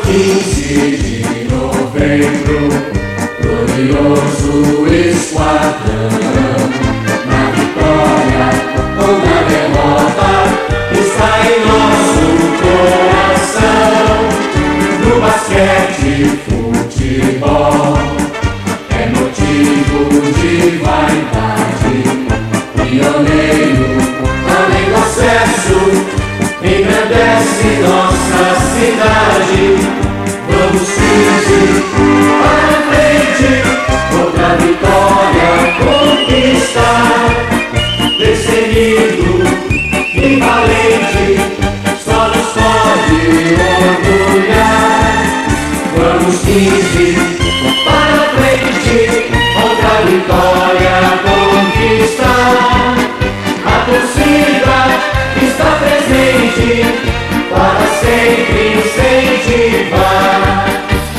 15 de novembro, glorioso esquadrão. Na vitória ou na derrota está em nosso coração. No basquete, futebol é motivo de vaidade. Pioneiro, além do acesso, engrandece nossa cidade. Vamos 15 para frente, outra vitória conquistar. Destemido e valente, só nos pode orgulhar. Vamos 15 para frente, outra vitória conquistar. A torcida está presente para sempre incentivar.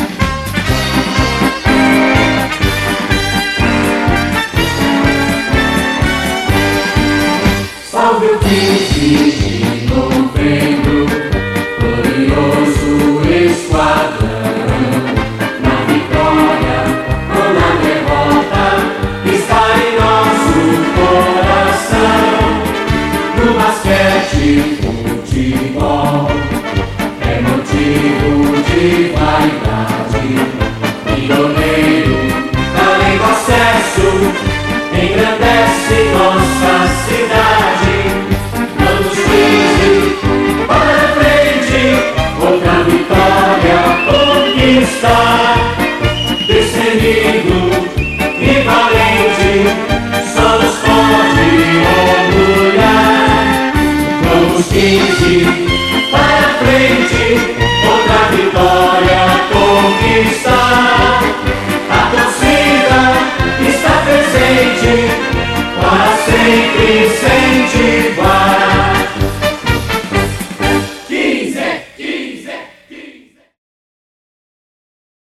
Salve o 15 de novembro, glorioso esquadrão. Na vitória ou na derrota está em nosso coração. No basquete, futebol é motivo de vaidade. Pioneiro, além do acesso, engrandece nossa cidade. Vamos 15 para frente, outra vitória conquistar. Destemido e valente, só nos pode orgulhar. Vamos 15 para frente, outra vitória conquistar. A torcida está presente para sempre ser.